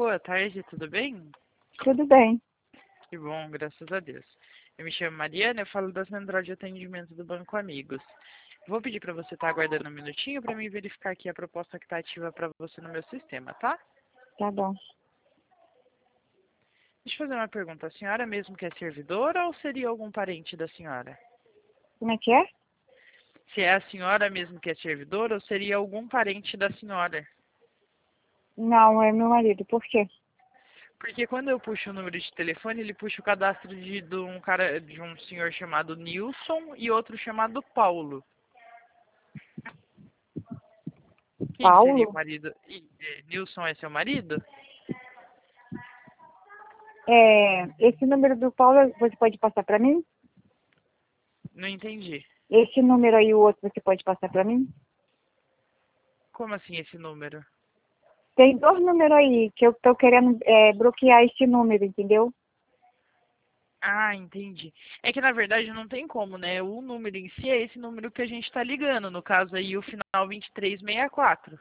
Boa tarde, tudo bem? Tudo bem. Que bom, graças a Deus. Eu me chamo Mariana, eu falo da Central de Atendimento do Banco Amigos. Vou pedir para você estar aguardando um minutinho para mim verificar aqui a proposta que está ativa para você no meu sistema, tá? Tá bom. Deixa eu fazer uma pergunta. A senhora mesmo que é servidora ou seria algum parente da senhora? Como é que é? Se é a senhora mesmo que é servidora ou seria algum parente da senhora? Não, é meu marido. Por quê? Porque quando eu puxo o número de telefone, ele puxa o cadastro de um cara, de um senhor chamado Nilson e outro chamado Paulo. Quem seria o Paulo? marido? Nilson é seu marido? Esse número do Paulo você pode passar para mim? Não entendi. Esse número aí, o outro, você pode passar para mim? Como assim esse número? Tem dois números aí que eu tô querendo bloquear esse número, entendeu? Ah, entendi. É que na verdade não tem como, né? O número em si é esse número que a gente está ligando. No caso aí, o final 2364.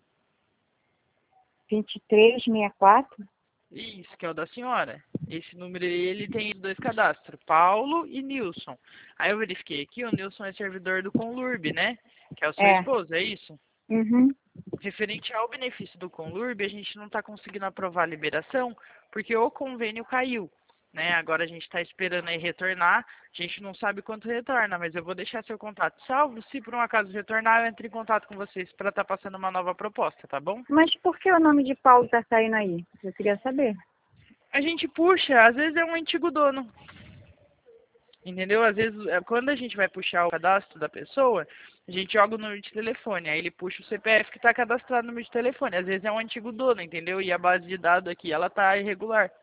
2364? Isso, que é o da senhora. Esse número aí, ele tem dois cadastros, Paulo e Nilson. Aí eu verifiquei aqui, o Nilson é servidor do Conlurb, né? Que é o seu É. esposo, é isso? Uhum. Referente ao benefício do Conlurb, a gente não está conseguindo aprovar a liberação porque o convênio caiu, né? Agora a gente está esperando aí retornar. A gente não sabe quanto retorna, mas eu vou deixar seu contato salvo. Se por um acaso retornar, eu entro em contato com vocês para estar passando uma nova proposta, tá bom? Mas por que o nome de Paulo tá saindo aí? Eu queria saber. A gente puxa, às vezes é um antigo dono. Entendeu? Às vezes, quando a gente vai puxar o cadastro da pessoa, a gente joga o número de telefone, aí ele puxa o CPF que está cadastrado no número de telefone. Às vezes é um antigo dono, entendeu? E a base de dados aqui, ela tá irregular.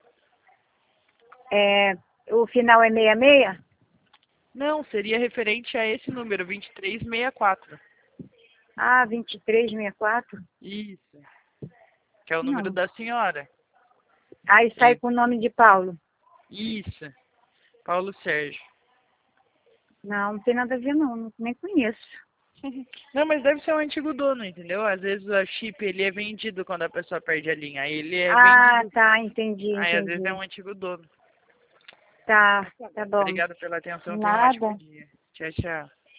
O final é 66? Não, seria referente a esse número, 2364. Ah, 2364? Isso, que é o número Não. da senhora. Aí sai Ele- com o nome de Paulo. Isso, Paulo Sérgio. Não, não tem nada a ver não, nem conheço. Não, mas deve ser um antigo dono, entendeu? Às vezes o chip ele é vendido quando a pessoa perde a linha. Aí ele é Ah, vendido. tá, entendi, Aí às vezes é entendi. um antigo dono. Tá, tá bom. Obrigado pela atenção. Tenha um ótimo Nada. dia. Tchau, tchau.